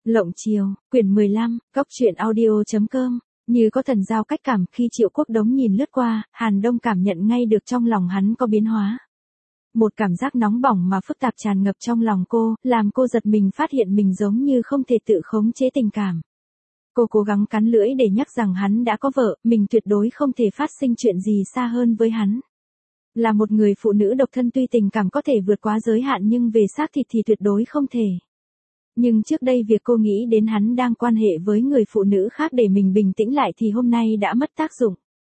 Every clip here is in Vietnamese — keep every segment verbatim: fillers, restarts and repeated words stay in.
Lộng chiều, quyển mười lăm, Cóc truyện audio.com. Như có thần giao cách cảm, khi Triệu Quốc Đống nhìn lướt qua, Hàn Đông cảm nhận ngay được trong lòng hắn có biến hóa. Một cảm giác nóng bỏng mà phức tạp tràn ngập trong lòng cô, làm cô giật mình phát hiện mình giống như không thể tự khống chế tình cảm. Cô cố gắng cắn lưỡi để nhắc rằng hắn đã có vợ, mình tuyệt đối không thể phát sinh chuyện gì xa hơn với hắn. Là một người phụ nữ độc thân, tuy tình cảm có thể vượt quá giới hạn nhưng về xác thịt thì tuyệt đối không thể. Nhưng trước đây việc cô nghĩ đến hắn đang quan hệ với người phụ nữ khác để mình bình tĩnh lại thì hôm nay đã mất tác dụng.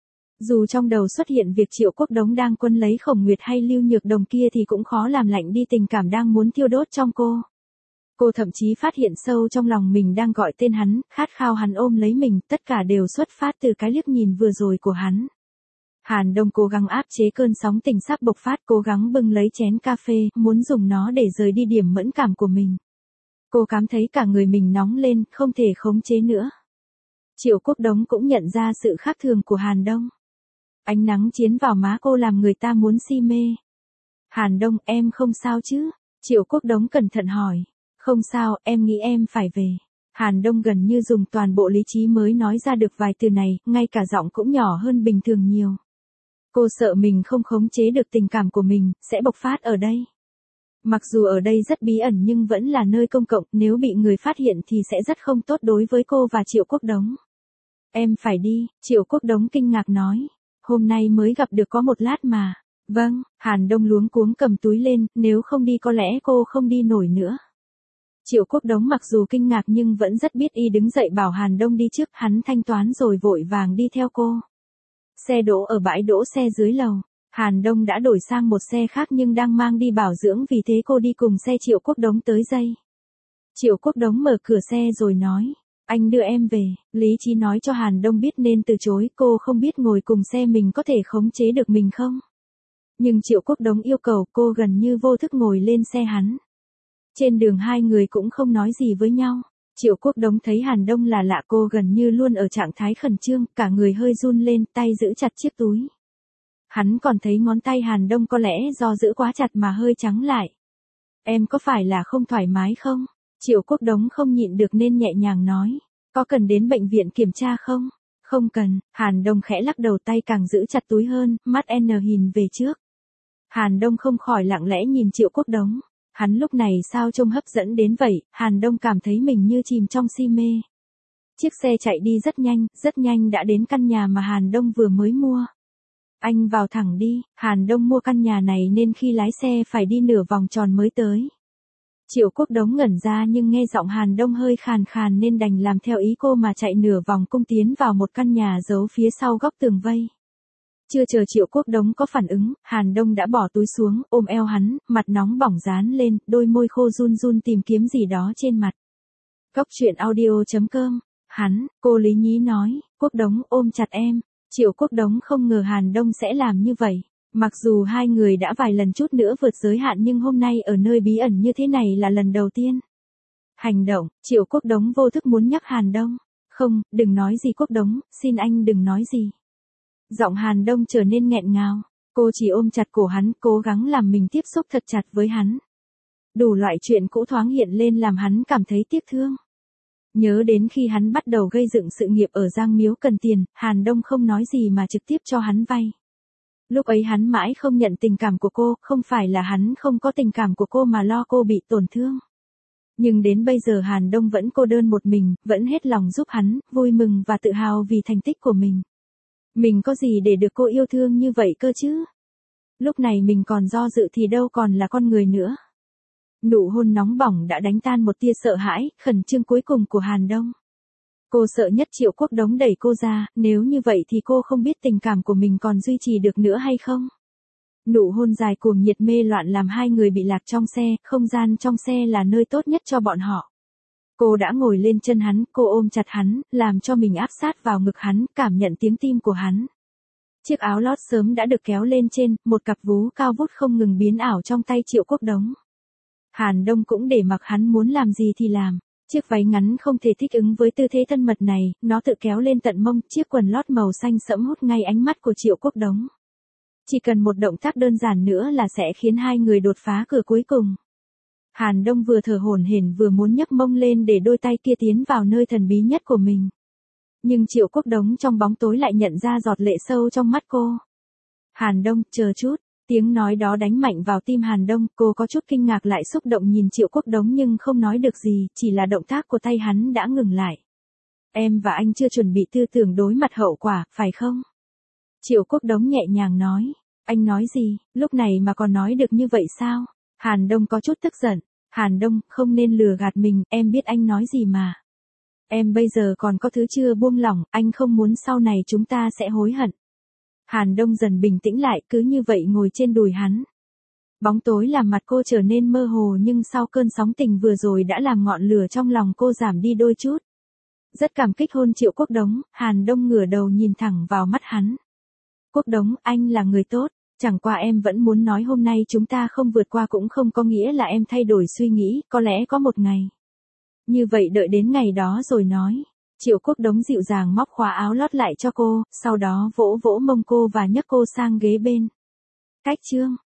Dù trong đầu xuất hiện việc Triệu Quốc Đống đang quân lấy Khổng Nguyệt hay Lưu Nhược Đồng kia thì cũng khó làm lạnh đi tình cảm đang muốn thiêu đốt trong cô. Cô thậm chí phát hiện sâu trong lòng mình đang gọi tên hắn, khát khao hắn ôm lấy mình, tất cả đều xuất phát từ cái liếc nhìn vừa rồi của hắn. Hàn Đông cố gắng áp chế cơn sóng tình sắp bộc phát, cố gắng bưng lấy chén cà phê, muốn dùng nó để rời đi điểm mẫn cảm của mình. Cô cảm thấy cả người mình nóng lên, không thể khống chế nữa. Triệu Quốc Đống cũng nhận ra sự khác thường của Hàn Đông. Ánh nắng chiếu vào má cô làm người ta muốn si mê. Hàn Đông, em không sao chứ? Triệu Quốc Đống cẩn thận hỏi. Không sao, em nghĩ em phải về. Hàn Đông gần như dùng toàn bộ lý trí mới nói ra được vài từ này, ngay cả giọng cũng nhỏ hơn bình thường nhiều. Cô sợ mình không khống chế được tình cảm của mình, sẽ bộc phát ở đây. Mặc dù ở đây rất bí ẩn nhưng vẫn là nơi công cộng, nếu bị người phát hiện thì sẽ rất không tốt đối với cô và Triệu Quốc Đống. Em phải đi, Triệu Quốc Đống kinh ngạc nói. Hôm nay mới gặp được có một lát mà. Vâng, Hàn Đông luống cuống cầm túi lên, nếu không đi có lẽ cô không đi nổi nữa. Triệu Quốc Đống mặc dù kinh ngạc nhưng vẫn rất biết y, đứng dậy bảo Hàn Đông đi trước, hắn thanh toán rồi vội vàng đi theo cô. Xe đỗ ở bãi đỗ xe dưới lầu. Hàn Đông đã đổi sang một xe khác nhưng đang mang đi bảo dưỡng, vì thế cô đi cùng xe Triệu Quốc Đống tới giây. Triệu Quốc Đống mở cửa xe rồi nói, anh đưa em về. Lý trí nói cho Hàn Đông biết nên từ chối, cô không biết ngồi cùng xe mình có thể khống chế được mình không. Nhưng Triệu Quốc Đống yêu cầu, cô gần như vô thức ngồi lên xe hắn. Trên đường hai người cũng không nói gì với nhau. Triệu Quốc Đống thấy Hàn Đông là lạ, cô gần như luôn ở trạng thái khẩn trương, cả người hơi run lên, tay giữ chặt chiếc túi. Hắn còn thấy ngón tay Hàn Đông có lẽ do giữ quá chặt mà hơi trắng lại. Em có phải là không thoải mái không? Triệu Quốc Đống không nhịn được nên nhẹ nhàng nói. Có cần đến bệnh viện kiểm tra không? Không cần. Hàn Đông khẽ lắc đầu, tay càng giữ chặt túi hơn, mắt N nhìn về trước. Hàn Đông không khỏi lặng lẽ nhìn Triệu Quốc Đống. Hắn lúc này sao trông hấp dẫn đến vậy, Hàn Đông cảm thấy mình như chìm trong si mê. Chiếc xe chạy đi rất nhanh, rất nhanh đã đến căn nhà mà Hàn Đông vừa mới mua. Anh vào thẳng đi, Hàn Đông mua căn nhà này nên khi lái xe phải đi nửa vòng tròn mới tới. Triệu Quốc Đống ngẩn ra nhưng nghe giọng Hàn Đông hơi khàn khàn nên đành làm theo ý cô mà chạy nửa vòng cung tiến vào một căn nhà giấu phía sau góc tường vây. Chưa chờ Triệu Quốc Đống có phản ứng, Hàn Đông đã bỏ túi xuống, ôm eo hắn, mặt nóng bỏng dán lên, đôi môi khô run run tìm kiếm gì đó trên mặt. Cóc truyện audio.com. Hắn, cô Lý Nhí nói, Quốc Đống ôm chặt em. Triệu Quốc Đống không ngờ Hàn Đông sẽ làm như vậy. Mặc dù hai người đã vài lần chút nữa vượt giới hạn nhưng hôm nay ở nơi bí ẩn như thế này là lần đầu tiên. Hành động, Triệu Quốc Đống vô thức muốn nhắc Hàn Đông. Không, đừng nói gì Quốc Đống, xin anh đừng nói gì. Giọng Hàn Đông trở nên nghẹn ngào. Cô chỉ ôm chặt cổ hắn, cố gắng làm mình tiếp xúc thật chặt với hắn. Đủ loại chuyện cũ thoáng hiện lên làm hắn cảm thấy tiếc thương. Nhớ đến khi hắn bắt đầu gây dựng sự nghiệp ở Giang Miếu cần tiền, Hàn Đông không nói gì mà trực tiếp cho hắn vay. Lúc ấy hắn mãi không nhận tình cảm của cô, không phải là hắn không có tình cảm của cô mà lo cô bị tổn thương. Nhưng đến bây giờ Hàn Đông vẫn cô đơn một mình, vẫn hết lòng giúp hắn, vui mừng và tự hào vì thành tích của mình. Mình có gì để được cô yêu thương như vậy cơ chứ? Lúc này mình còn do dự thì đâu còn là con người nữa. Nụ hôn nóng bỏng đã đánh tan một tia sợ hãi, khẩn trương cuối cùng của Hàn Đông. Cô sợ nhất Triệu Quốc Đống đẩy cô ra, nếu như vậy thì cô không biết tình cảm của mình còn duy trì được nữa hay không. Nụ hôn dài cuồng nhiệt mê loạn làm hai người bị lạc trong xe, không gian trong xe là nơi tốt nhất cho bọn họ. Cô đã ngồi lên chân hắn, cô ôm chặt hắn, làm cho mình áp sát vào ngực hắn, cảm nhận tiếng tim của hắn. Chiếc áo lót sớm đã được kéo lên trên, một cặp vú cao vút không ngừng biến ảo trong tay Triệu Quốc Đống. Hàn Đông cũng để mặc hắn muốn làm gì thì làm. Chiếc váy ngắn không thể thích ứng với tư thế thân mật này, nó tự kéo lên tận mông, chiếc quần lót màu xanh sẫm hút ngay ánh mắt của Triệu Quốc Đống. Chỉ cần một động tác đơn giản nữa là sẽ khiến hai người đột phá cửa cuối cùng. Hàn Đông vừa thở hổn hển vừa muốn nhấc mông lên để đôi tay kia tiến vào nơi thần bí nhất của mình. Nhưng Triệu Quốc Đống trong bóng tối lại nhận ra giọt lệ sâu trong mắt cô. Hàn Đông, chờ chút. Tiếng nói đó đánh mạnh vào tim Hàn Đông, cô có chút kinh ngạc lại xúc động nhìn Triệu Quốc Đống nhưng không nói được gì, chỉ là động tác của tay hắn đã ngừng lại. Em và anh chưa chuẩn bị tư tưởng đối mặt hậu quả, phải không? Triệu Quốc Đống nhẹ nhàng nói. Anh nói gì, lúc này mà còn nói được như vậy sao? Hàn Đông có chút tức giận. Hàn Đông, không nên lừa gạt mình, em biết anh nói gì mà. Em bây giờ còn có thứ chưa buông lỏng, anh không muốn sau này chúng ta sẽ hối hận. Hàn Đông dần bình tĩnh lại, cứ như vậy ngồi trên đùi hắn. Bóng tối làm mặt cô trở nên mơ hồ nhưng sau cơn sóng tình vừa rồi đã làm ngọn lửa trong lòng cô giảm đi đôi chút. Rất cảm kích hôn Triệu Quốc Đống, Hàn Đông ngửa đầu nhìn thẳng vào mắt hắn. Quốc Đống, anh là người tốt, chẳng qua em vẫn muốn nói hôm nay chúng ta không vượt qua cũng không có nghĩa là em thay đổi suy nghĩ, có lẽ có một ngày. Như vậy đợi đến ngày đó rồi nói. Triệu Quốc Đống dịu dàng móc khóa áo lót lại cho cô, sau đó vỗ vỗ mông cô và nhấc cô sang ghế bên. Cách chương.